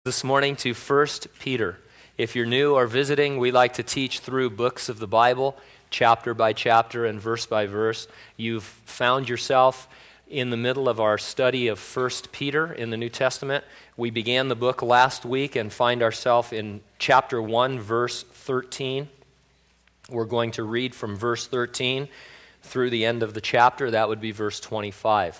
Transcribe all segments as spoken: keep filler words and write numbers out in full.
This morning to First Peter. If you're new or visiting, we like to teach through books of the Bible, chapter by chapter and verse by verse. You've found yourself in the middle of our study of First Peter in the New Testament. We began the book last week and find ourselves in chapter one, verse thirteen. We're going to read from verse thirteen through the end of the chapter. That would be verse twenty-five.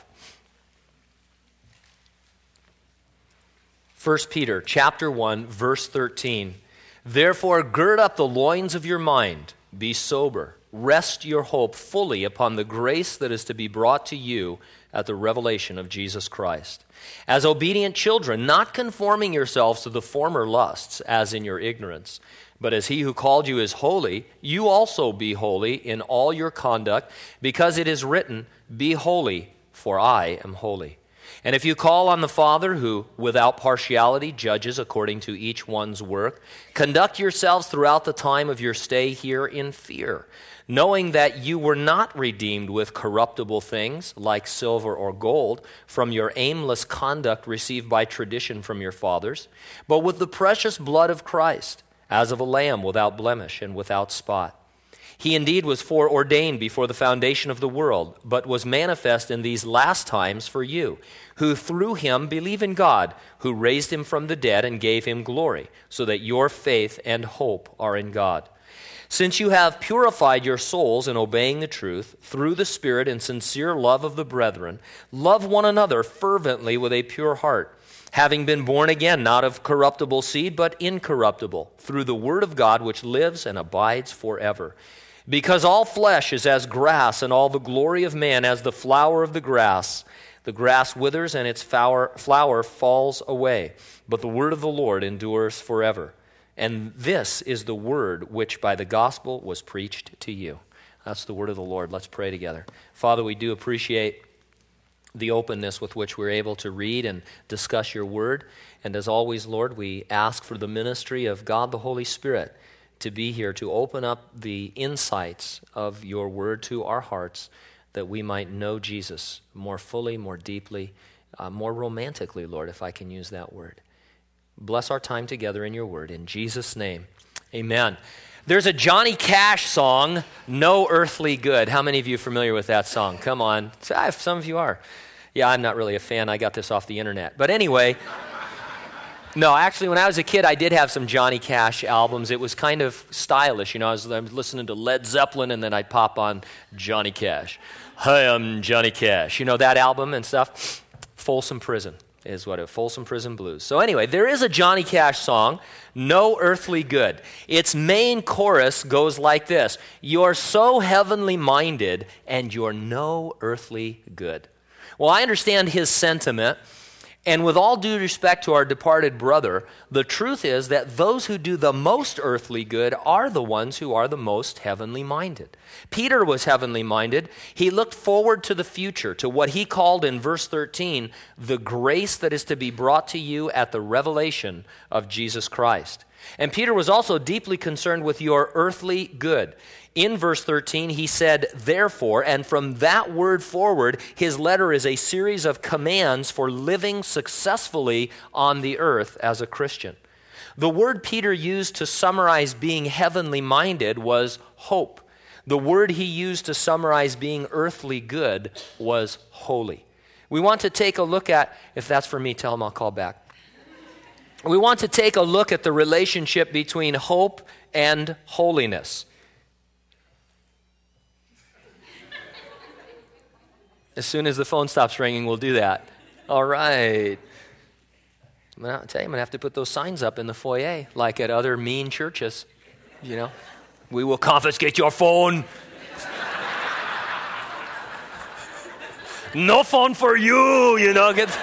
First Peter chapter one, verse thirteen. Therefore gird up the loins of your mind, be sober, rest your hope fully upon the grace that is to be brought to you at the revelation of Jesus Christ. As obedient children, not conforming yourselves to the former lusts, as in your ignorance, but as he who called you is holy, you also be holy in all your conduct, because it is written, be holy, for I am holy. And if you call on the Father who, without partiality, judges according to each one's work, conduct yourselves throughout the time of your stay here in fear, knowing that you were not redeemed with corruptible things like silver or gold from your aimless conduct received by tradition from your fathers, but with the precious blood of Christ, as of a lamb without blemish and without spot. He indeed was foreordained before the foundation of the world, but was manifest in these last times for you, who through him believe in God, who raised him from the dead and gave him glory, so that your faith and hope are in God. Since you have purified your souls in obeying the truth, through the Spirit and sincere love of the brethren, love one another fervently with a pure heart, having been born again, not of corruptible seed, but incorruptible, through the word of God which lives and abides forever. Because all flesh is as grass, and all the glory of man as the flower of the grass. The grass withers, and its flower, flower falls away, but the word of the Lord endures forever. And this is the word which by the gospel was preached to you. That's the word of the Lord. Let's pray together. Father, we do appreciate the openness with which we're able to read and discuss your word. And as always, Lord, we ask for the ministry of God the Holy Spirit to be here to open up the insights of your word to our hearts, that we might know Jesus more fully, more deeply, uh, more romantically, Lord, if I can use that word. Bless our time together in your word. In Jesus' name, amen. There's a Johnny Cash song, No Earthly Good. How many of you are familiar with that song? Come on. Some of you are. Yeah, I'm not really a fan. I got this off the internet. But anyway, no, actually, when I was a kid, I did have some Johnny Cash albums. It was kind of stylish. You know, I was, I was listening to Led Zeppelin, and then I'd pop on Johnny Cash. Hi, I'm Johnny Cash. You know that album and stuff? Folsom Prison is what it is. Folsom Prison Blues. So anyway, there is a Johnny Cash song, No Earthly Good. Its main chorus goes like this: You're so heavenly minded, and you're no earthly good. Well, I understand his sentiment. And with all due respect to our departed brother, the truth is that those who do the most earthly good are the ones who are the most heavenly minded. Peter was heavenly minded. He looked forward to the future, to what he called in verse thirteen, the grace that is to be brought to you at the revelation of Jesus Christ. And Peter was also deeply concerned with your earthly good. In verse thirteen, he said, therefore, and from that word forward, his letter is a series of commands for living successfully on the earth as a Christian. The word Peter used to summarize being heavenly minded was hope. The word he used to summarize being earthly good was holy. We want to take a look at, if that's for me, tell him I'll call back. We want to take a look at the relationship between hope and holiness. As soon as the phone stops ringing, we'll do that. All right. I'm gonna tell you, I'm going to have to put those signs up in the foyer, like at other mean churches. You know, we will confiscate your phone. No phone for you, you know. Get...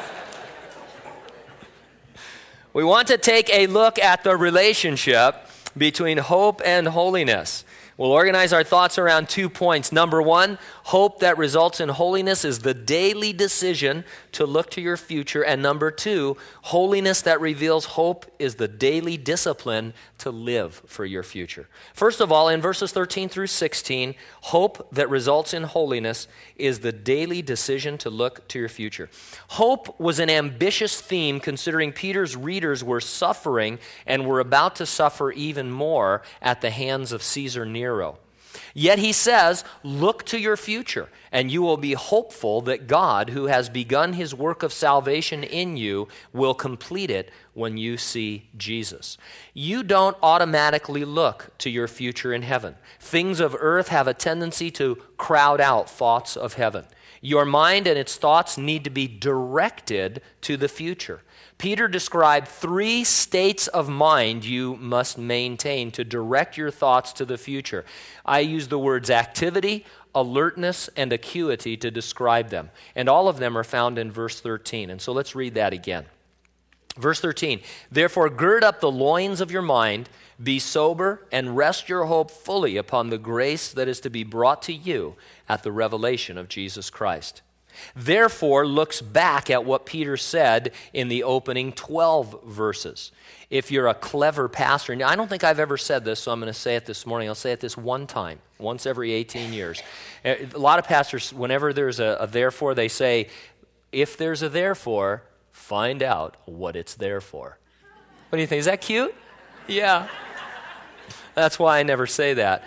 We want to take a look at the relationship between hope and holiness. We'll organize our thoughts around two points. Number one, hope that results in holiness is the daily decision to look to your future. And number two, holiness that reveals hope is the daily discipline to live for your future. First of all, in verses thirteen through sixteen, hope that results in holiness is the daily decision to look to your future. Hope was an ambitious theme considering Peter's readers were suffering and were about to suffer even more at the hands of Caesar Nero. Yet he says, look to your future, and you will be hopeful that God, who has begun his work of salvation in you, will complete it when you see Jesus. You don't automatically look to your future in heaven. Things of earth have a tendency to crowd out thoughts of heaven. Your mind and its thoughts need to be directed to the future. Peter described three states of mind you must maintain to direct your thoughts to the future. I use the words activity, alertness, and acuity to describe them. And all of them are found in verse thirteen. And so let's read that again. Verse thirteen, therefore gird up the loins of your mind, be sober, and rest your hope fully upon the grace that is to be brought to you at the revelation of Jesus Christ. Therefore looks back at what Peter said in the opening twelve verses. If you're a clever pastor, and I don't think I've ever said this, so I'm going to say it this morning. I'll say it this one time, once every eighteen years. A lot of pastors, whenever there's a, a therefore, they say, if there's a therefore, find out what it's there for. What do you think? Is that cute? Yeah. That's why I never say that.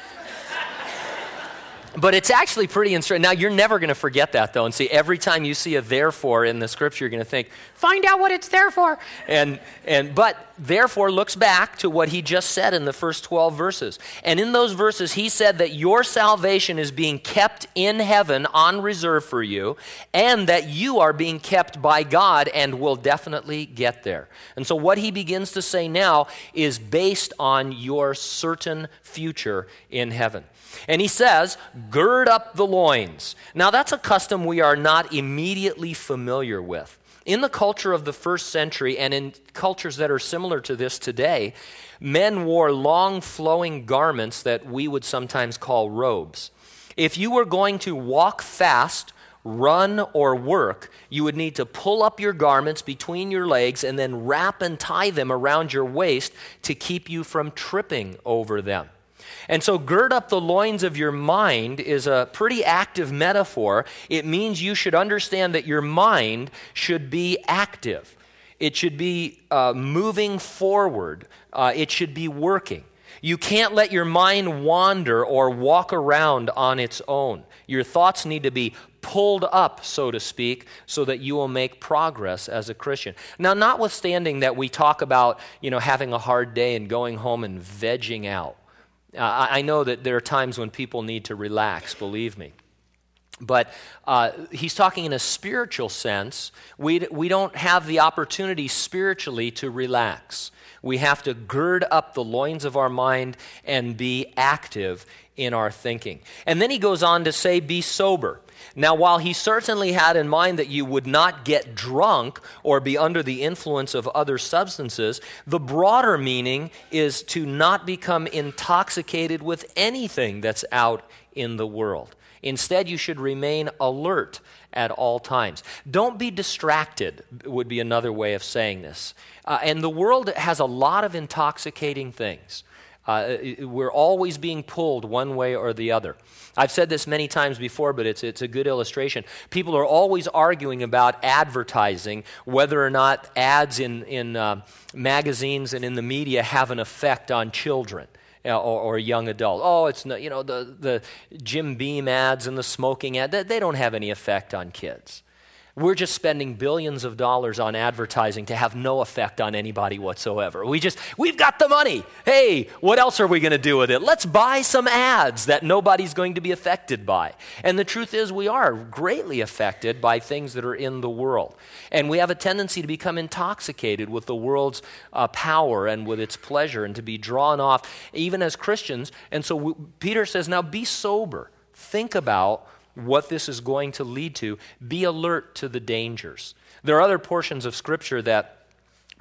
But it's actually pretty instructive. Now, you're never going to forget that, though. And see, every time you see a therefore in the scripture, you're going to think, find out what it's there for. And, and, but therefore looks back to what he just said in the first twelve verses. And in those verses, he said that your salvation is being kept in heaven on reserve for you, and that you are being kept by God and will definitely get there. And so what he begins to say now is based on your certain future in heaven. And he says, gird up the loins. Now that's a custom we are not immediately familiar with. In the culture of the first century and in cultures that are similar to this today, men wore long flowing garments that we would sometimes call robes. If you were going to walk fast, run, or work, you would need to pull up your garments between your legs and then wrap and tie them around your waist to keep you from tripping over them. And so gird up the loins of your mind is a pretty active metaphor. It means you should understand that your mind should be active. It should be uh, moving forward. Uh, it should be working. You can't let your mind wander or walk around on its own. Your thoughts need to be pulled up, so to speak, so that you will make progress as a Christian. Now, notwithstanding that we talk about, you know, having a hard day and going home and vegging out. Uh, I know that there are times when people need to relax, believe me. But uh, he's talking in a spiritual sense. We, we don't have the opportunity spiritually to relax. We have to gird up the loins of our mind and be active in our thinking. And then he goes on to say, be sober. Now, while he certainly had in mind that you would not get drunk or be under the influence of other substances, the broader meaning is to not become intoxicated with anything that's out in the world. Instead, you should remain alert at all times. Don't be distracted would be another way of saying this. Uh, and the world has a lot of intoxicating things. Uh, we're always being pulled one way or the other. I've said this many times before, but it's it's a good illustration. People are always arguing about advertising, whether or not ads in, in uh, magazines and in the media have an effect on children. Or, or young adult. Oh, it's not, you know, the, the Jim Beam ads and the smoking ad, they, they don't have any effect on kids. We're just spending billions of dollars on advertising to have no effect on anybody whatsoever. We just, we've got the money. Hey, what else are we going to do with it? Let's buy some ads that nobody's going to be affected by. And the truth is we are greatly affected by things that are in the world. And we have a tendency to become intoxicated with the world's uh, power and with its pleasure and to be drawn off even as Christians. And so we, Peter says, now be sober. Think about what this is going to lead to. Be alert to the dangers. There are other portions of Scripture that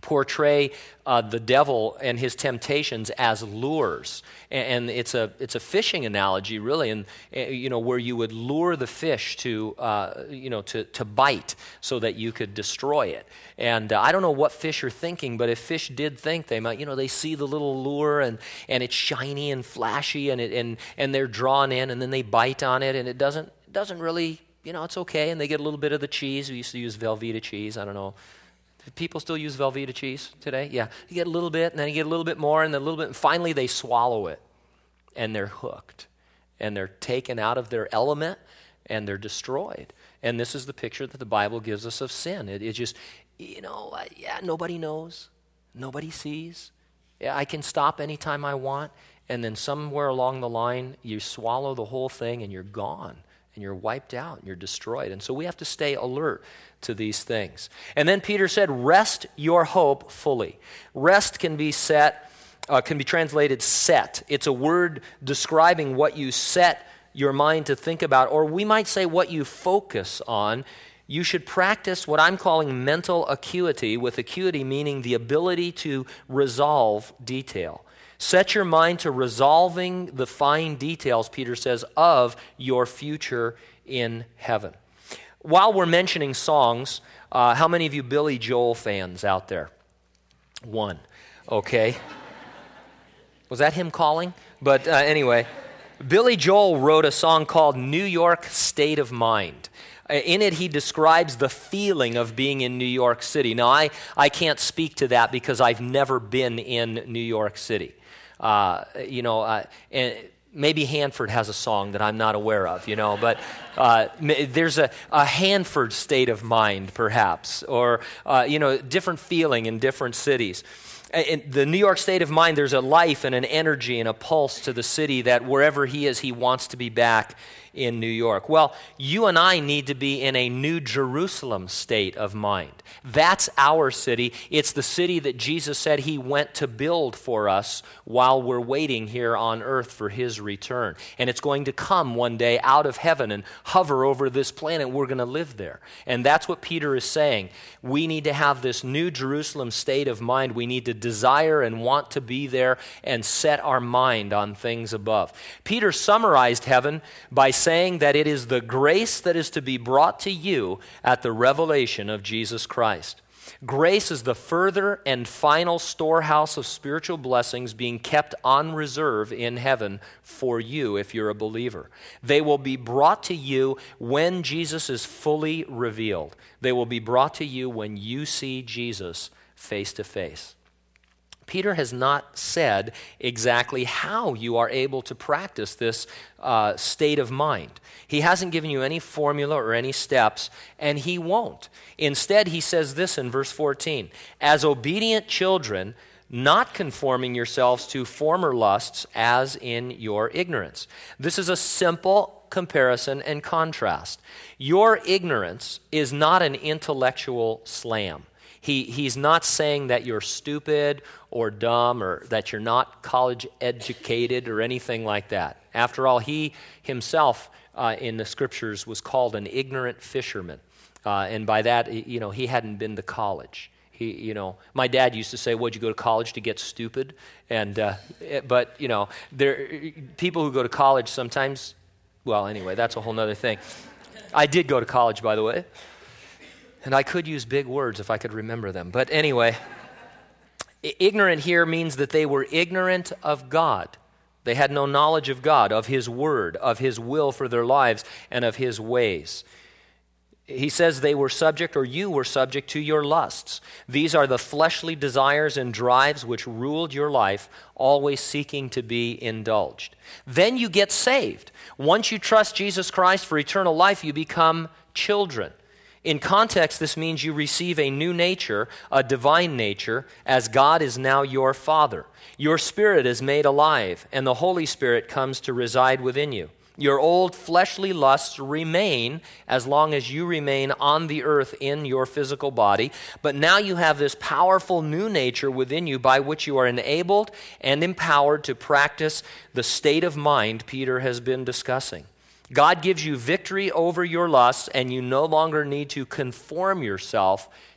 portray uh, the devil and his temptations as lures, and, and it's a it's a fishing analogy, really, and uh, you know where you would lure the fish to uh, you know to to bite so that you could destroy it. And uh, I don't know what fish are thinking, but if fish did think, they might, you know, they see the little lure and and it's shiny and flashy, and it and and they're drawn in, and then they bite on it, and it doesn't it doesn't really, you know, it's okay, and they get a little bit of the cheese. We used to use Velveeta cheese. I don't know. Do people still use Velveeta cheese today? Yeah. You get a little bit, and then you get a little bit more, and then a little bit, and finally they swallow it, and they're hooked, and they're taken out of their element, and they're destroyed. And this is the picture that the Bible gives us of sin. It, it just, you know, uh, yeah, nobody knows, nobody sees. Yeah, I can stop anytime I want, and then somewhere along the line, you swallow the whole thing, and you're gone. And you're wiped out, and you're destroyed. And so we have to stay alert to these things. And then Peter said, rest your hope fully. Rest can be set, uh, can be translated set. It's a word describing what you set your mind to think about, or we might say what you focus on. You should practice what I'm calling mental acuity, with acuity meaning the ability to resolve detail. Set your mind to resolving the fine details, Peter says, of your future in heaven. While we're mentioning songs, uh, how many of you Billy Joel fans out there? One. Okay. Was that him calling? But uh, anyway, Billy Joel wrote a song called New York State of Mind. In it, he describes the feeling of being in New York City. Now, I, I can't speak to that because I've never been in New York City. Uh, you know, uh, and maybe Hanford has a song that I'm not aware of, you know, but uh, there's a, a Hanford state of mind, perhaps, or, uh, you know, different feeling in different cities. In the New York state of mind, there's a life and an energy and a pulse to the city that wherever he is, he wants to be back in New York. Well, you and I need to be in a New Jerusalem state of mind. That's our city. It's the city that Jesus said he went to build for us while we're waiting here on earth for his return. And it's going to come one day out of heaven and hover over this planet. We're going to live there. And that's what Peter is saying. We need to have this New Jerusalem state of mind. We need to desire and want to be there and set our mind on things above. Peter summarized heaven by saying that it is the grace that is to be brought to you at the revelation of Jesus Christ. Grace is the further and final storehouse of spiritual blessings being kept on reserve in heaven for you if you're a believer. They will be brought to you when Jesus is fully revealed. They will be brought to you when you see Jesus face to face. Peter has not said exactly how you are able to practice this uh, state of mind. He hasn't given you any formula or any steps, and he won't. Instead, he says this in verse fourteen, as obedient children, not conforming yourselves to former lusts as in your ignorance. This is a simple comparison and contrast. Your ignorance is not an intellectual slam. He, he's not saying that you're stupid or dumb or that you're not college educated or anything like that. After all, he himself uh, in the scriptures was called an ignorant fisherman. Uh, and by that, you know, he hadn't been to college. He, you know, my dad used to say, "What'd you go to college to get stupid?" And uh, but you know, there people who go to college sometimes. Well, anyway, that's a whole other thing. I did go to college, by the way. And I could use big words if I could remember them. But anyway, ignorant here means that they were ignorant of God. They had no knowledge of God, of his word, of his will for their lives, and of his ways. He says they were subject, or you were subject to your lusts. These are the fleshly desires and drives which ruled your life, always seeking to be indulged. Then you get saved. Once you trust Jesus Christ for eternal life, you become children. In context, this means you receive a new nature, a divine nature, as God is now your Father. Your spirit is made alive, and the Holy Spirit comes to reside within you. Your old fleshly lusts remain as long as you remain on the earth in your physical body, but now you have this powerful new nature within you by which you are enabled and empowered to practice the state of mind Peter has been discussing. God gives you victory over your lusts, and you no longer need to conform yourself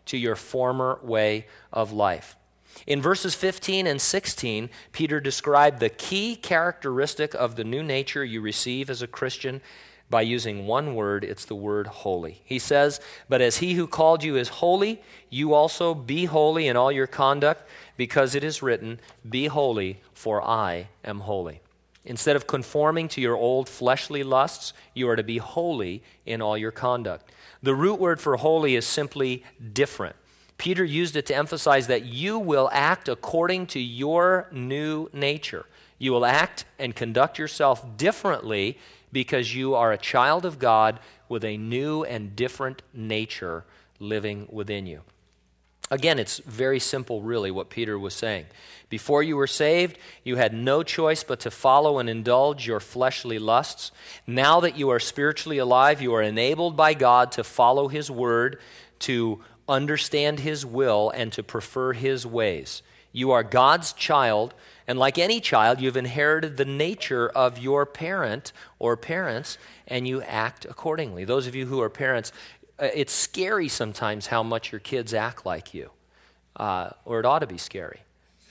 to your former way of life. In verses fifteen and sixteen, Peter described the key characteristic of the new nature you receive as a Christian by using one word. It's the word holy. He says, "But as he who called you is holy, you also be holy in all your conduct, because it is written, 'Be holy, for I am holy.'" Instead of conforming to your old fleshly lusts, you are to be holy in all your conduct. The root word for holy is simply different. Peter used it to emphasize that you will act according to your new nature. You will act and conduct yourself differently because you are a child of God with a new and different nature living within you. Again, it's very simple, really, what Peter was saying. Before you were saved, you had no choice but to follow and indulge your fleshly lusts. Now that you are spiritually alive, you are enabled by God to follow His word, to understand His will, and to prefer His ways. You are God's child, and like any child, you've inherited the nature of your parent or parents, and you act accordingly. Those of you who are parents, it's scary sometimes how much your kids act like you, uh, or it ought to be scary.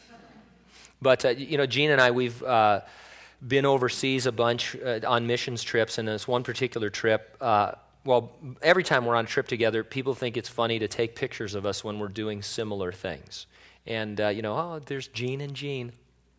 But, uh, you know, Gene and I, we've uh, been overseas a bunch uh, on missions trips, and this one particular trip, uh, well, every time we're on a trip together, people think it's funny to take pictures of us when we're doing similar things. And, uh, you know, oh, there's Gene and Gene.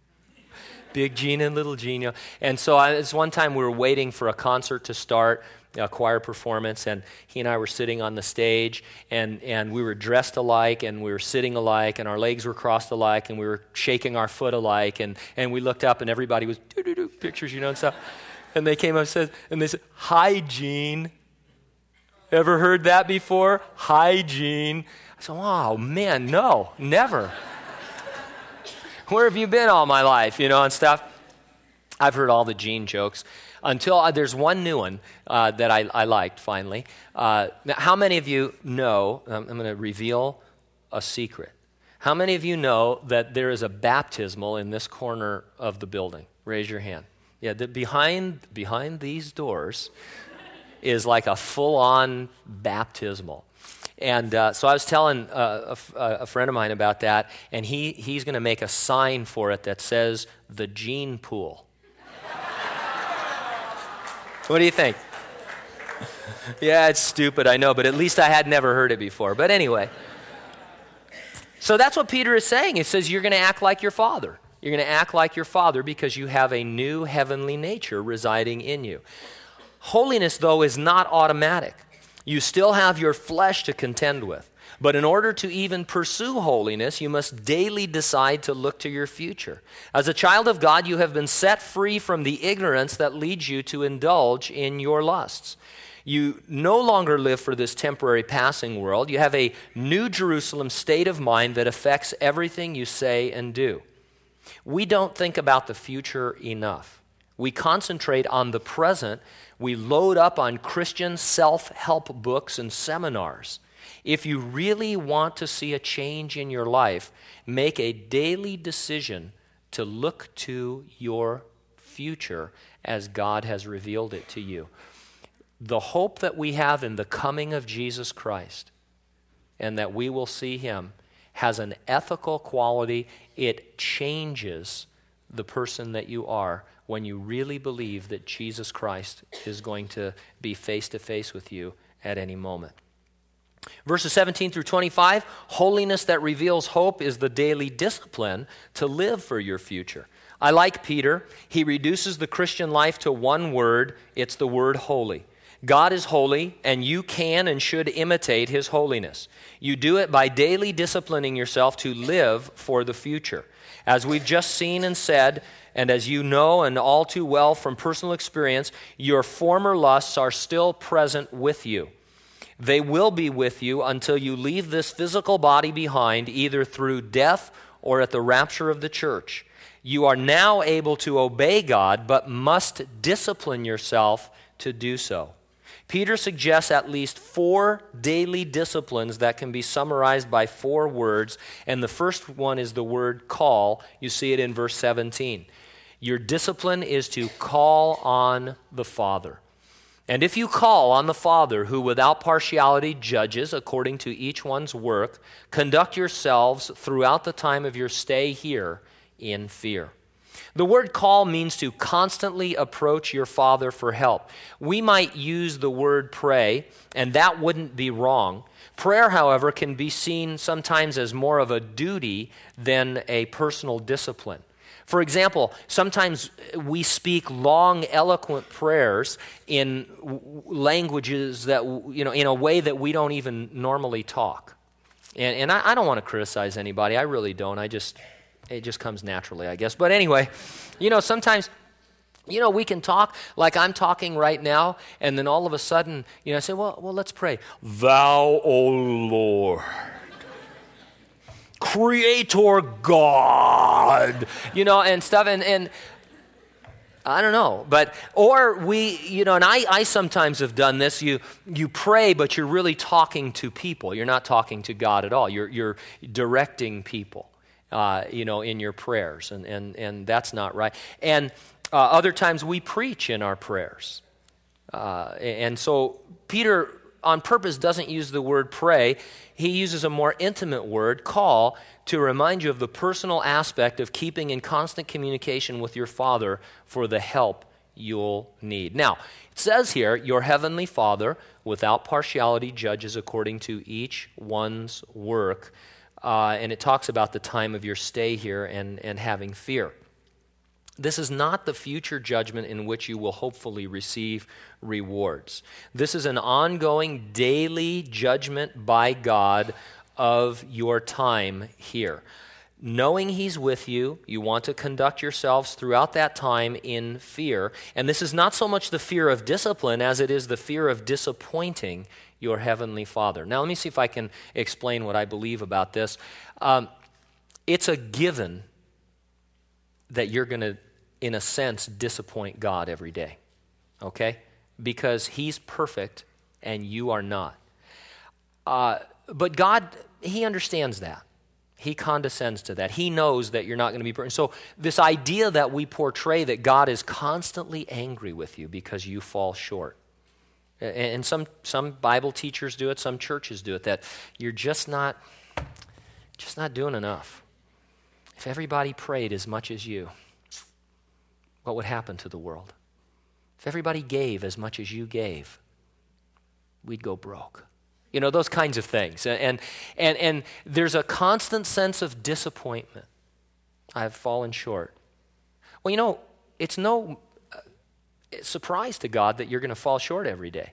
Big Gene and little Gene. You know. And so I, this one time we were waiting for a concert to start, a choir performance, and he and I were sitting on the stage, and, and we were dressed alike, and we were sitting alike, and our legs were crossed alike, and we were shaking our foot alike, and, and we looked up, and everybody was doo-doo-doo, pictures, you know, and stuff. And they came up and said, and they said, "Hi, Gene." Ever heard that before? "Hi, Gene." I said, "Oh, man, no, never." Where have you been all my life, you know, and stuff? I've heard all the Gene jokes. Until uh, there's one new one uh, that I, I liked, finally. Uh, now, how many of you know, um, I'm going to reveal a secret. How many of you know that there is a baptismal in this corner of the building? Raise your hand. Yeah, the, behind, behind these doors is like a full-on baptismal. And uh, so I was telling uh, a, a friend of mine about that, and he, he's going to make a sign for it that says, "The Gene Pool." What do you think? Yeah, it's stupid, I know, but at least I had never heard it before. But anyway, so that's what Peter is saying. He says you're going to act like your father. You're going to act like your father because you have a new heavenly nature residing in you. Holiness, though, is not automatic. You still have your flesh to contend with. But in order to even pursue holiness, you must daily decide to look to your future. As a child of God, you have been set free from the ignorance that leads you to indulge in your lusts. You no longer live for this temporary passing world. You have a new Jerusalem state of mind that affects everything you say and do. We don't think about the future enough. We concentrate on the present. We load up on Christian self-help books and seminars. If you really want to see a change in your life, make a daily decision to look to your future as God has revealed it to you. The hope that we have in the coming of Jesus Christ and that we will see Him has an ethical quality. It changes the person that you are when you really believe that Jesus Christ is going to be face to face with you at any moment. Verses seventeen through twenty-five, holiness that reveals hope is the daily discipline to live for your future. I like Peter. He reduces the Christian life to one word. It's the word holy. God is holy, and you can and should imitate His holiness. You do it by daily disciplining yourself to live for the future. As we've just seen and said, and as you know and all too well from personal experience, your former lusts are still present with you. They will be with you until you leave this physical body behind, either through death or at the rapture of the church. You are now able to obey God, but must discipline yourself to do so. Peter suggests at least four daily disciplines that can be summarized by four words, and the first one is the word call. You see it in verse seventeen. Your discipline is to call on the Father. And if you call on the Father, who without partiality judges according to each one's work, conduct yourselves throughout the time of your stay here in fear. The word call means to constantly approach your Father for help. We might use the word pray, and that wouldn't be wrong. Prayer, however, can be seen sometimes as more of a duty than a personal discipline. For example, sometimes we speak long, eloquent prayers in languages that, you know, in a way that we don't even normally talk. And, and I, I don't want to criticize anybody. I really don't. I just, it just comes naturally, I guess. But anyway, you know, sometimes, you know, we can talk like I'm talking right now, and then all of a sudden, you know, I say, well, well, let's pray. Thou, O Lord, Creator God, you know, and stuff, and, and I don't know, but, or we, you know, and I, I sometimes have done this, you you pray, but you're really talking to people. You're not talking to God at all. You're you're directing people, uh, you know, in your prayers, and, and, and that's not right. And uh, other times we preach in our prayers. Uh, and so Peter, on purpose, doesn't use the word pray. He uses a more intimate word, call, to remind you of the personal aspect of keeping in constant communication with your Father for the help you'll need. Now, it says here, your heavenly Father, without partiality, judges according to each one's work. Uh, and it talks about the time of your stay here and, and having fear. This is not the future judgment in which you will hopefully receive rewards. This is an ongoing daily judgment by God of your time here. Knowing He's with you, you want to conduct yourselves throughout that time in fear. And this is not so much the fear of discipline as it is the fear of disappointing your Heavenly Father. Now, let me see if I can explain what I believe about this. Um, it's a given that you're going to, in a sense, disappoint God every day, okay? Because He's perfect and you are not. Uh, but God, He understands that. He condescends to that. He knows that you're not going to be perfect. So this idea that we portray that God is constantly angry with you because you fall short. And some, some Bible teachers do it, some churches do it, that you're just not, just not doing enough. If everybody prayed as much as you, what would happen to the world? If everybody gave as much as you gave, we'd go broke. You know, those kinds of things. And and and there's a constant sense of disappointment. I've fallen short. Well, you know, it's no uh, surprise to God that you're going to fall short every day.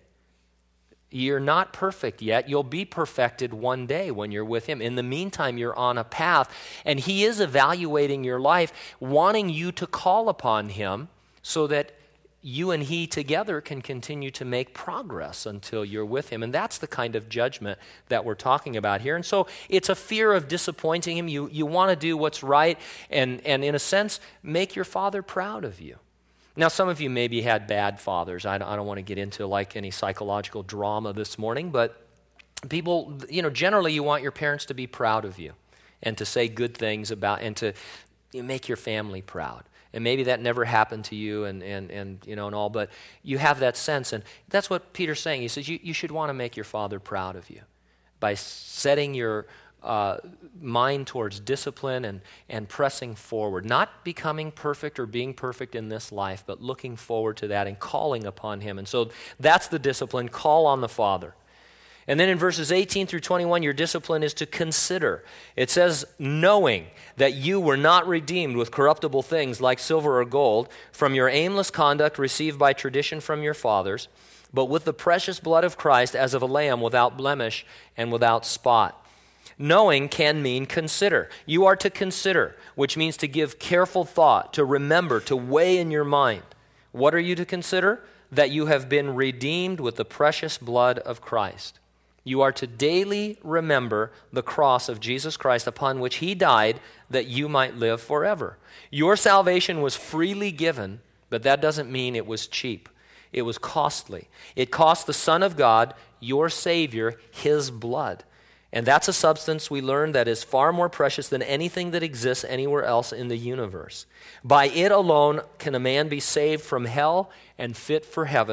You're not perfect yet. You'll be perfected one day when you're with Him. In the meantime, you're on a path, and He is evaluating your life, wanting you to call upon Him so that you and He together can continue to make progress until you're with Him. And that's the kind of judgment that we're talking about here. And so it's a fear of disappointing Him. You, you want to do what's right and, and, in a sense, make your Father proud of you. Now, some of you maybe had bad fathers. I don't, I don't want to get into like any psychological drama this morning, but people, you know, generally you want your parents to be proud of you and to say good things about, and to you know, make your family proud. And maybe that never happened to you and, and, and you know, and all, but you have that sense. And that's what Peter's saying. He says you, you should want to make your Father proud of you by setting your Uh, mind towards discipline and, and pressing forward, not becoming perfect or being perfect in this life, but looking forward to that and calling upon Him. And so that's the discipline, call on the Father. And then in verses eighteen through twenty-one, your discipline is to consider. It says, knowing that you were not redeemed with corruptible things like silver or gold from your aimless conduct received by tradition from your fathers, but with the precious blood of Christ as of a lamb without blemish and without spot. Knowing can mean consider. You are to consider, which means to give careful thought, to remember, to weigh in your mind. What are you to consider? That you have been redeemed with the precious blood of Christ. You are to daily remember the cross of Jesus Christ upon which He died that you might live forever. Your salvation was freely given, but that doesn't mean it was cheap. It was costly. It cost the Son of God, your Savior, His blood. And that's a substance we learned that is far more precious than anything that exists anywhere else in the universe. By it alone can a man be saved from hell and fit for heaven,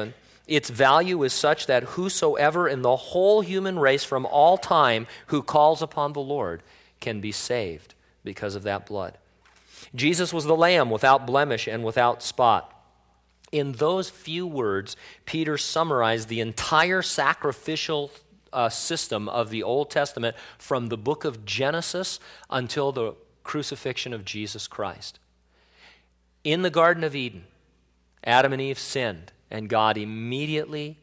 Its value is such that whosoever in the whole human race from all time who calls upon the Lord can be saved because of that blood. Jesus was the Lamb without blemish and without spot. In those few words, Peter summarized the entire sacrificial uh, system of the Old Testament from the book of Genesis until the crucifixion of Jesus Christ. In the Garden of Eden, Adam and Eve sinned, and God immediately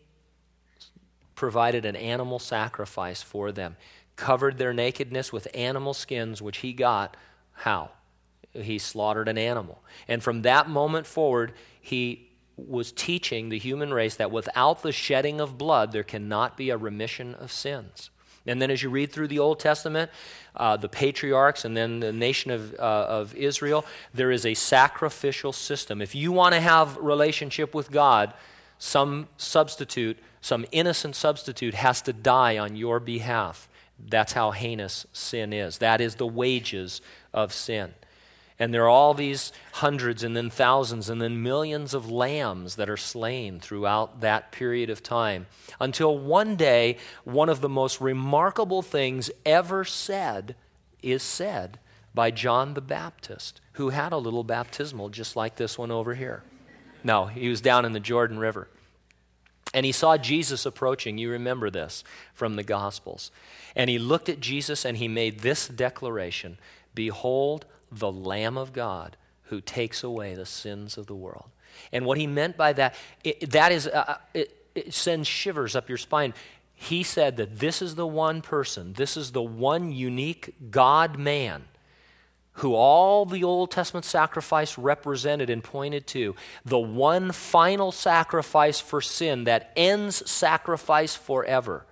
provided an animal sacrifice for them, covered their nakedness with animal skins, which he got. How? He slaughtered an animal. And from that moment forward, he was teaching the human race that without the shedding of blood, there cannot be a remission of sins. And then as you read through the Old Testament, uh, the patriarchs and then the nation of, uh, of Israel, there is a sacrificial system. If you want to have relationship with God, some substitute, some innocent substitute has to die on your behalf. That's how heinous sin is. That is the wages of sin. And there are all these hundreds and then thousands and then millions of lambs that are slain throughout that period of time until one day, one of the most remarkable things ever said is said by John the Baptist, who had a little baptismal just like this one over here. No, he was down in the Jordan River. And he saw Jesus approaching. You remember this from the Gospels. And he looked at Jesus and he made this declaration, "Behold, the Lamb of God who takes away the sins of the world." And what he meant by that, it, that is, uh, it, it sends shivers up your spine. He said that this is the one person, this is the one unique God-man who all the Old Testament sacrifice represented and pointed to, the one final sacrifice for sin that ends sacrifice forever.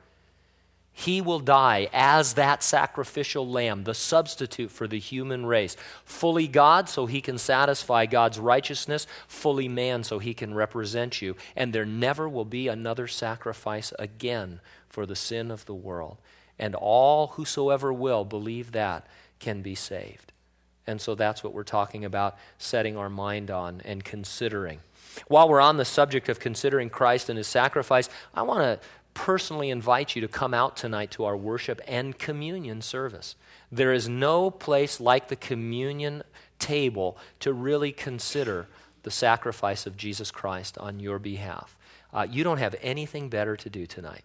He will die as that sacrificial lamb, the substitute for the human race. Fully God, so he can satisfy God's righteousness. Fully man, so he can represent you. And there never will be another sacrifice again for the sin of the world. And all whosoever will believe that can be saved. And so that's what we're talking about, setting our mind on and considering. While we're on the subject of considering Christ and his sacrifice, I want to personally invite you to come out tonight to our worship and communion service. There is no place like the communion table to really consider the sacrifice of Jesus Christ on your behalf. Uh, you don't have anything better to do tonight,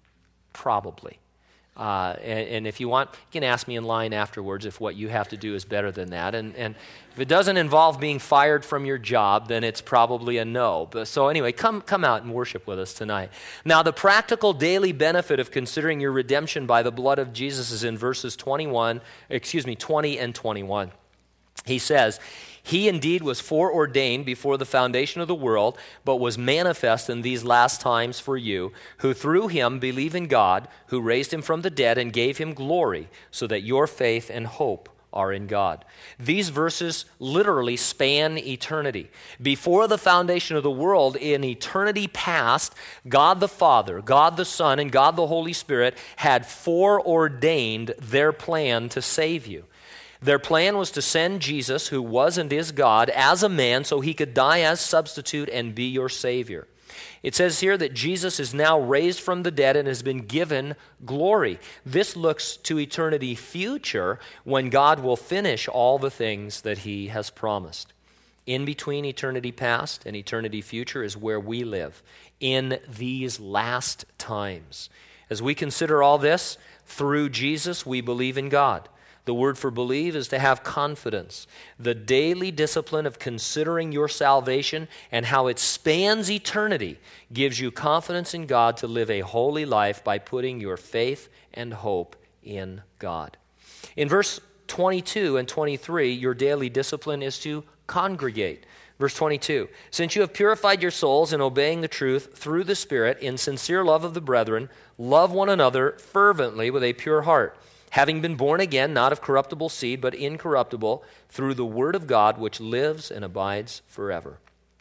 probably. Uh, and, and if you want, you can ask me in line afterwards if what you have to do is better than that. And, and if it doesn't involve being fired from your job, then it's probably a no. But, so anyway, come, come out and worship with us tonight. Now, the practical daily benefit of considering your redemption by the blood of Jesus is in verses twenty-one, excuse me, twenty and twenty-one. He says, "He indeed was foreordained before the foundation of the world, but was manifest in these last times for you, who through him believe in God, who raised him from the dead and gave him glory, so that your faith and hope are in God." These verses literally span eternity. Before the foundation of the world, in eternity past, God the Father, God the Son, and God the Holy Spirit had foreordained their plan to save you. Their plan was to send Jesus, who was and is God, as a man so he could die as substitute and be your Savior. It says here that Jesus is now raised from the dead and has been given glory. This looks to eternity future when God will finish all the things that he has promised. In between eternity past and eternity future is where we live, in these last times. As we consider all this, through Jesus we believe in God. The word for believe is to have confidence. The daily discipline of considering your salvation and how it spans eternity gives you confidence in God to live a holy life by putting your faith and hope in God. In verse twenty-two and twenty-three, your daily discipline is to congregate. Verse twenty-two, "Since you have purified your souls in obeying the truth through the Spirit in sincere love of the brethren, love one another fervently with a pure heart, having been born again, not of corruptible seed, but incorruptible, through the word of God, which lives and abides forever."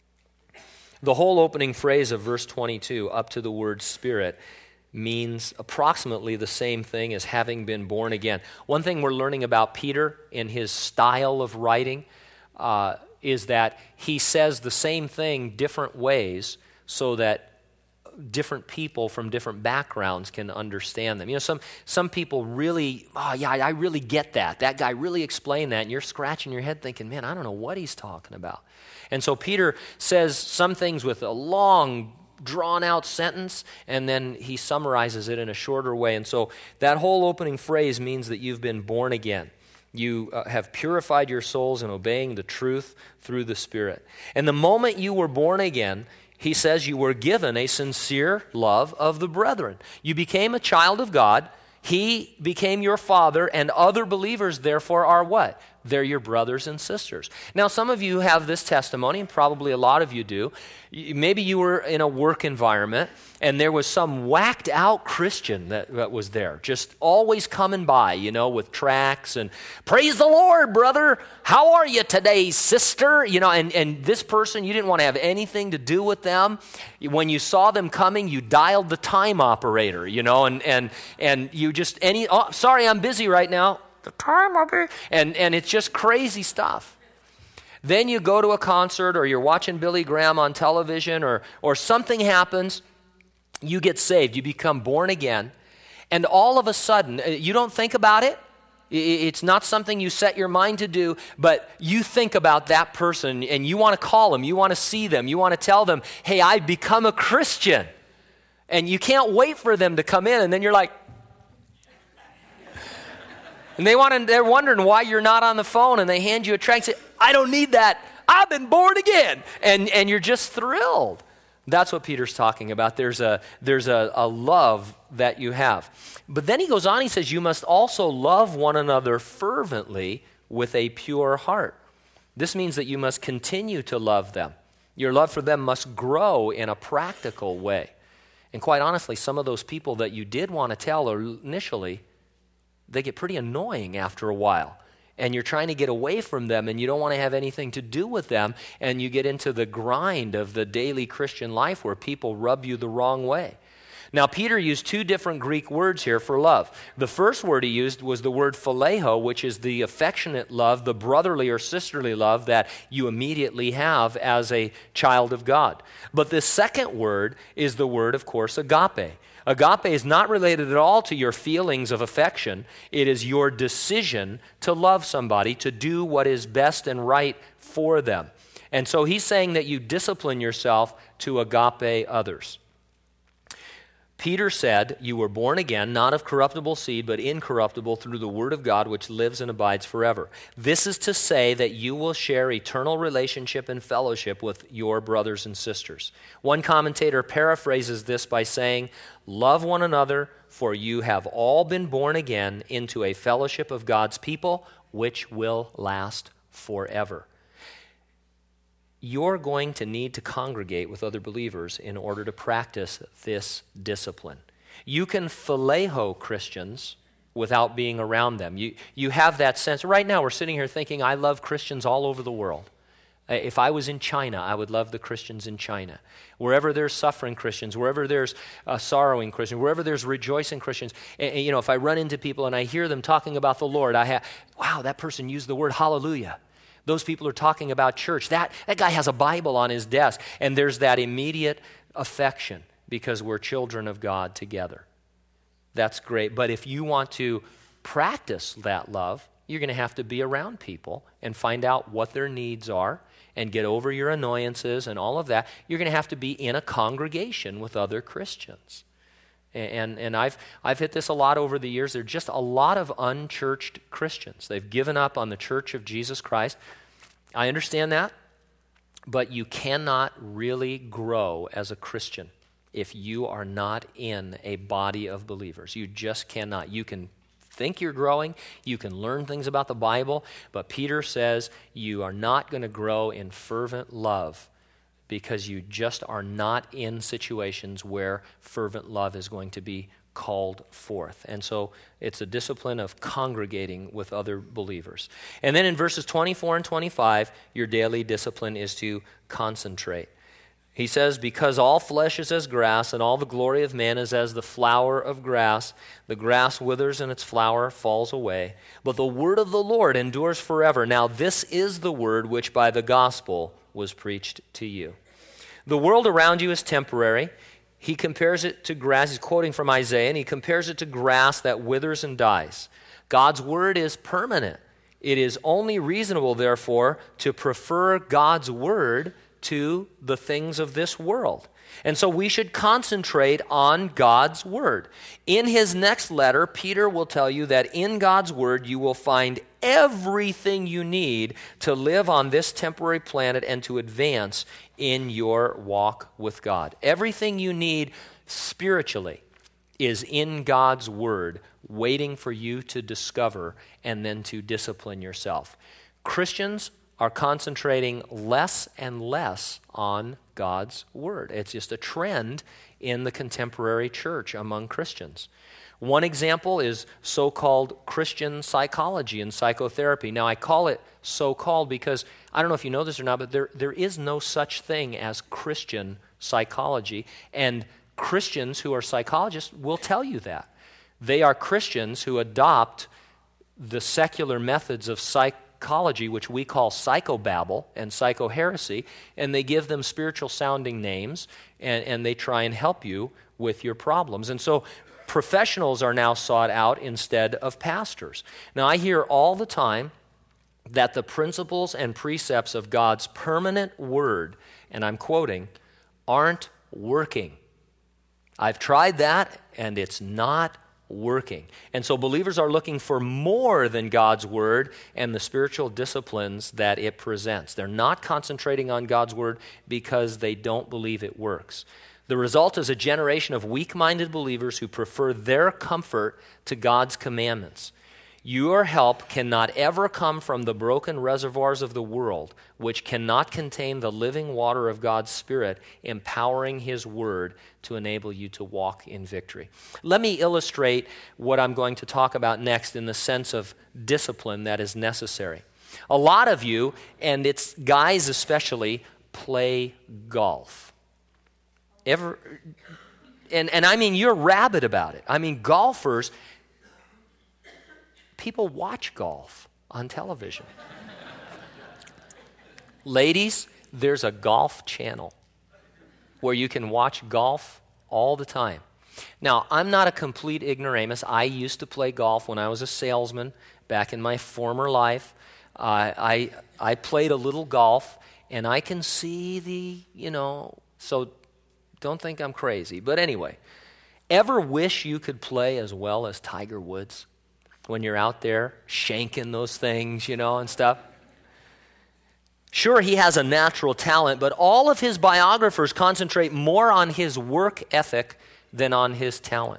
The whole opening phrase of verse twenty-two, up to the word Spirit, means approximately the same thing as having been born again. One thing we're learning about Peter in his style of writing uh, is that he says the same thing different ways so that different people from different backgrounds can understand them. You know, some some people really, oh yeah, I really get that. That guy really explained that, and you're scratching your head thinking, man, I don't know what he's talking about. And so Peter says some things with a long, drawn-out sentence, and then he summarizes it in a shorter way. And so that whole opening phrase means that you've been born again. You uh, have purified your souls in obeying the truth through the Spirit. And the moment you were born again, he says you were given a sincere love of the brethren. You became a child of God. He became your father, and other believers, therefore, are what? They're your brothers and sisters. Now, some of you have this testimony, and probably a lot of you do. Maybe you were in a work environment, and there was some whacked-out Christian that, that was there, just always coming by, you know, with tracts and, praise the Lord, brother. How are you today, sister? You know, and, and this person, you didn't want to have anything to do with them. When you saw them coming, you dialed the time operator, you know, and and and you just, any, oh, sorry, I'm busy right now. The time operator. And, and it's just crazy stuff. Then you go to a concert, or you're watching Billy Graham on television, or or something happens, you get saved, you become born again, and all of a sudden, you don't think about it, it's not something you set your mind to do, but you think about that person, and you want to call them, you want to see them, you want to tell them, hey, I've become a Christian, and you can't wait for them to come in, and then you're like, and they want to, they're wondering why you're not on the phone, and they hand you a tract and say, I don't need that. I've been born again. And and you're just thrilled. That's what Peter's talking about. There's a there's a, a love that you have. But then he goes on, he says, you must also love one another fervently with a pure heart. This means that you must continue to love them. Your love for them must grow in a practical way. And quite honestly, some of those people that you did want to tell initially, they get pretty annoying after a while. And you're trying to get away from them, and you don't want to have anything to do with them, and you get into the grind of the daily Christian life where people rub you the wrong way. Now, Peter used two different Greek words here for love. The first word he used was the word phileo, which is the affectionate love, the brotherly or sisterly love that you immediately have as a child of God. But the second word is the word, of course, agape. Agape is not related at all to your feelings of affection. It is your decision to love somebody, to do what is best and right for them. And so he's saying that you discipline yourself to agape others. Peter said, you were born again, not of corruptible seed, but incorruptible through the word of God, which lives and abides forever. This is to say that you will share eternal relationship and fellowship with your brothers and sisters. One commentator paraphrases this by saying, love one another, for you have all been born again into a fellowship of God's people, which will last forever. You're going to need to congregate with other believers in order to practice this discipline. You can phileo Christians without being around them. You, you have that sense. Right now we're sitting here thinking, I love Christians all over the world. If I was in China, I would love the Christians in China. Wherever there's suffering Christians, wherever there's uh, sorrowing Christians, wherever there's rejoicing Christians, and, and, you know, if I run into people and I hear them talking about the Lord, I have, wow, that person used the word hallelujah. Those people are talking about church. That, that guy has a Bible on his desk. And there's that immediate affection because we're children of God together. That's great. But if you want to practice that love, you're going to have to be around people and find out what their needs are and get over your annoyances and all of that. You're going to have to be in a congregation with other Christians. And and I've I've hit this a lot over the years. There are just a lot of unchurched Christians. They've given up on the church of Jesus Christ. I understand that, but you cannot really grow as a Christian if you are not in a body of believers. You just cannot. You can think you're growing, you can learn things about the Bible, but Peter says you are not going to grow in fervent love because you just are not in situations where fervent love is going to be called forth. And so it's a discipline of congregating with other believers. And then in verses twenty-four and twenty-five, your daily discipline is to concentrate. He says, because all flesh is as grass, and all the glory of man is as the flower of grass. The grass withers and its flower falls away. But the word of the Lord endures forever. Now this is the word which by the gospel was preached to you. The world around you is temporary. He compares it to grass. He's quoting from Isaiah, and he compares it to grass that withers and dies. God's word is permanent. It is only reasonable, therefore, to prefer God's word to the things of this world. And so we should concentrate on God's word. In his next letter, Peter will tell you that in God's word you will find everything you need to live on this temporary planet and to advance in your walk with God. Everything you need spiritually is in God's word, waiting for you to discover and then to discipline yourself. Christians are concentrating less and less on God's word. It's just a trend in the contemporary church among Christians. One example is so-called Christian psychology and psychotherapy. Now, I call it so-called because, I don't know if you know this or not, but there, there is no such thing as Christian psychology, and Christians who are psychologists will tell you that. They are Christians who adopt the secular methods of psychology, which we call psychobabble and psychoheresy, and they give them spiritual sounding names, and, and they try and help you with your problems. And so professionals are now sought out instead of pastors. Now, I hear all the time that the principles and precepts of God's permanent word, and I'm quoting, aren't working. I've tried that, and it's not working. And so believers are looking for more than God's word and the spiritual disciplines that it presents. They're not concentrating on God's word because they don't believe it works. The result is a generation of weak-minded believers who prefer their comfort to God's commandments. Your help cannot ever come from the broken reservoirs of the world, which cannot contain the living water of God's Spirit, empowering His Word to enable you to walk in victory. Let me illustrate what I'm going to talk about next in the sense of discipline that is necessary. A lot of you, and it's guys especially, play golf. Ever, and, and I mean, you're rabid about it. I mean, golfers... People watch golf on television. Ladies, there's a golf channel where you can watch golf all the time. Now, I'm not a complete ignoramus. I used to play golf when I was a salesman back in my former life. Uh, I I played a little golf, and I can see the, you know, so don't think I'm crazy. But anyway, ever wish you could play as well as Tiger Woods? When you're out there shanking those things, you know, and stuff. Sure, he has a natural talent, but all of his biographers concentrate more on his work ethic than on his talent.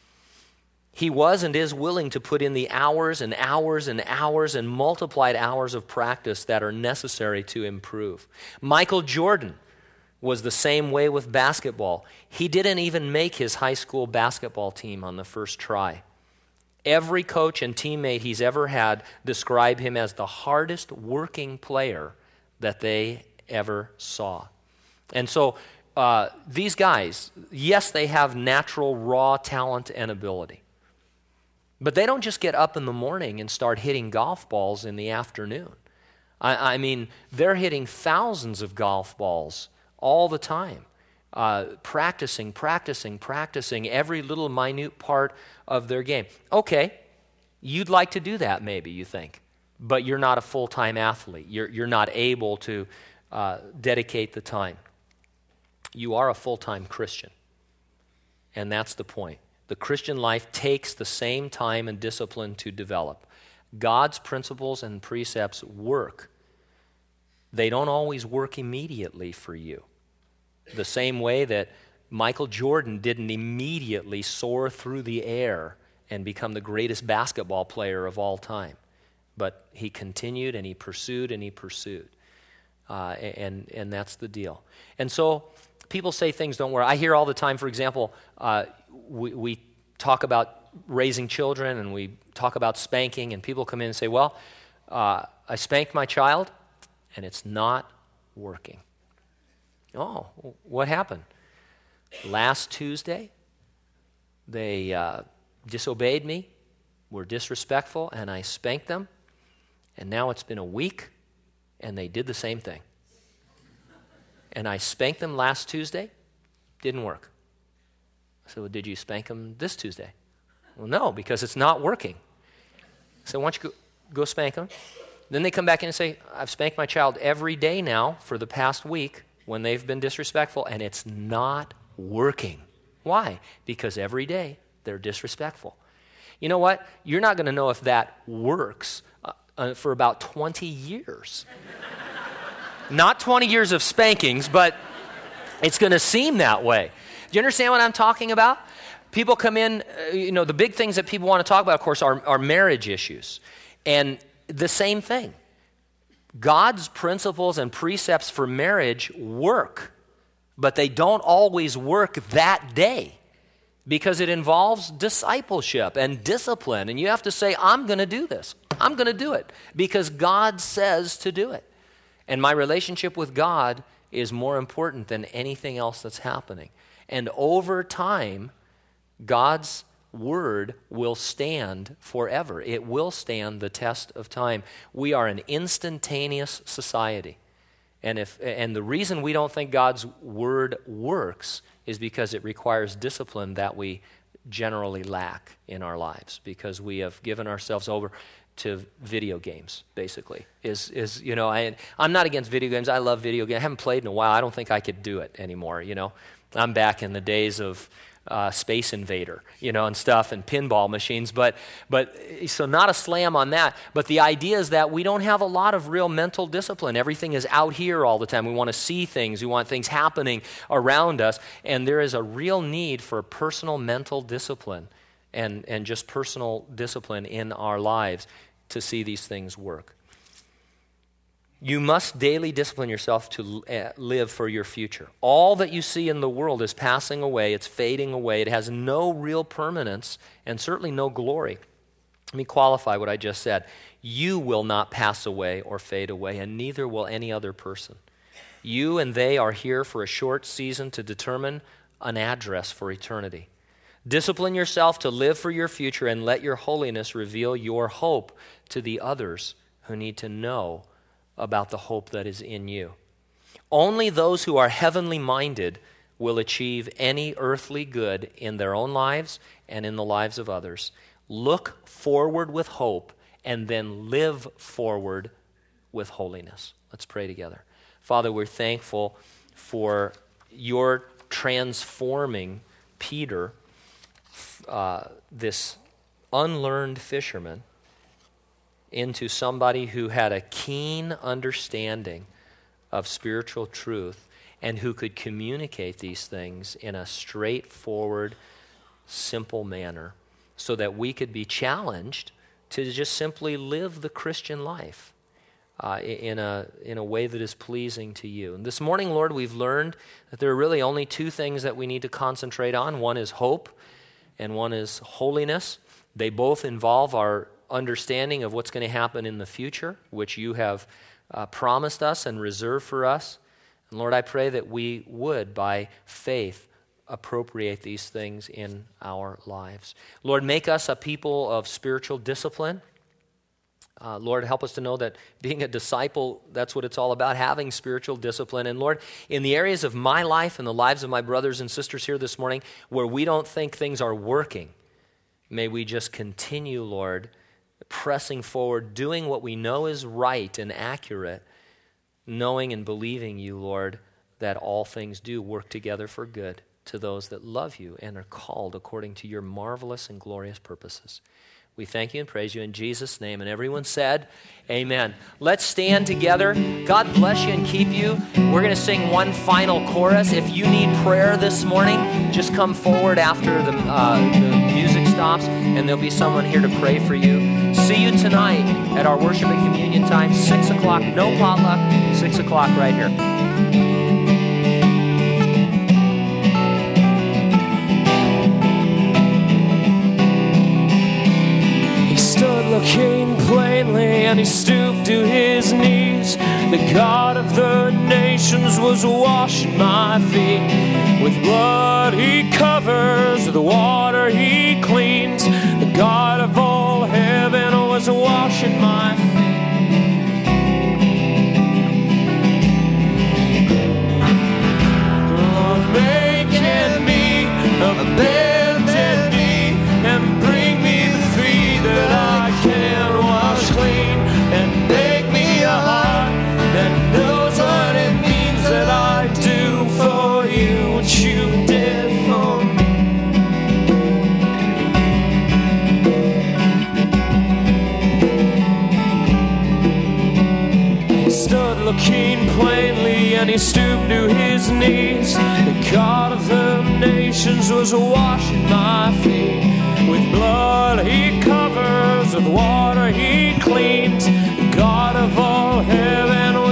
He was and is willing to put in the hours and hours and hours and multiplied hours of practice that are necessary to improve. Michael Jordan was the same way with basketball. He didn't even make his high school basketball team on the first try. Every coach and teammate he's ever had describe him as the hardest working player that they ever saw. And so uh, these guys, yes, they have natural raw talent and ability. But they don't just get up in the morning and start hitting golf balls in the afternoon. I, I mean, they're hitting thousands of golf balls all the time. Uh, practicing, practicing, practicing every little minute part of their game. Okay, you'd like to do that maybe, you think, but you're not a full-time athlete. You're, you're not able to uh, dedicate the time. You are a full-time Christian, and that's the point. The Christian life takes the same time and discipline to develop. God's principles and precepts work. They don't always work immediately for you. The same way that Michael Jordan didn't immediately soar through the air and become the greatest basketball player of all time. But he continued and he pursued and he pursued. Uh, and, and that's the deal. And so people say things don't work. I hear all the time, for example, uh, we, we talk about raising children and we talk about spanking, and people come in and say, well, uh, I spanked my child and it's not working. Oh, what happened? Last Tuesday, they uh, disobeyed me, were disrespectful, and I spanked them. And now it's been a week, and they did the same thing. And I spanked them last Tuesday, didn't work. I said, well, did you spank him this Tuesday? Well, no, because it's not working. I said, why don't you go, go spank him? Then they come back in and say, I've spanked my child every day now for the past week when they've been disrespectful, and it's not working. Why? Because every day they're disrespectful. You know what? You're not going to know if that works uh, uh, for about twenty years. Not twenty years of spankings, but it's going to seem that way. Do you understand what I'm talking about? People come in, uh, you know, the big things that people want to talk about, of course, are, are marriage issues. And the same thing. God's principles and precepts for marriage work, but they don't always work that day because it involves discipleship and discipline. And you have to say, I'm going to do this. I'm going to do it because God says to do it. And my relationship with God is more important than anything else that's happening. And over time, God's word will stand forever. It will stand the test of time. We are an instantaneous society. And if and the reason we don't think God's word works is because it requires discipline that we generally lack in our lives because we have given ourselves over to video games, basically. Is, is you know, I, I'm not against video games. I love video games. I haven't played in a while. I don't think I could do it anymore, you know. I'm back in the days of uh, Space Invader, you know, and stuff, and pinball machines. But, but so not a slam on that. But the idea is that we don't have a lot of real mental discipline. Everything is out here all the time. We want to see things. We want things happening around us. And there is a real need for personal mental discipline and, and just personal discipline in our lives to see these things work. You must daily discipline yourself to live for your future. All that you see in the world is passing away. It's fading away. It has no real permanence and certainly no glory. Let me qualify what I just said. You will not pass away or fade away, and neither will any other person. You and they are here for a short season to determine an address for eternity. Discipline yourself to live for your future and let your holiness reveal your hope to the others who need to know about the hope that is in you. Only those who are heavenly minded will achieve any earthly good in their own lives and in the lives of others. Look forward with hope and then live forward with holiness. Let's pray together. Father, we're thankful for your transforming Peter, uh, this unlearned fisherman, into somebody who had a keen understanding of spiritual truth and who could communicate these things in a straightforward, simple manner so that we could be challenged to just simply live the Christian life uh, in a in a way that is pleasing to you. And this morning, Lord, we've learned that there are really only two things that we need to concentrate on. One is hope and one is holiness. They both involve our understanding of what's going to happen in the future, which you have uh, promised us and reserved for us. And Lord, I pray that we would, by faith, appropriate these things in our lives. Lord, make us a people of spiritual discipline. Uh, Lord, help us to know that being a disciple, that's what it's all about, having spiritual discipline. And Lord, in the areas of my life and the lives of my brothers and sisters here this morning, where we don't think things are working, may we just continue, Lord, pressing forward, doing what we know is right and accurate, knowing and believing you, Lord, that all things do work together for good to those that love you and are called according to your marvelous and glorious purposes. We thank you and praise you in Jesus' name. And everyone said, amen. Let's stand together. God bless you and keep you. We're going to sing one final chorus. If you need prayer this morning, just come forward after the, uh, the music stops, and there'll be someone here to pray for you. See you tonight at our worship and communion time, six o'clock. No potluck, six o'clock right here. Looking plainly, and he stooped to his knees. The God of the nations was washing my feet. With blood he covers, the water he cleans. The God of all heaven was washing my feet. Lord, making me a better stood looking plainly, and he stooped to his knees. The God of the nations was washing my feet. With blood he covers, with water he cleans. The God of all heaven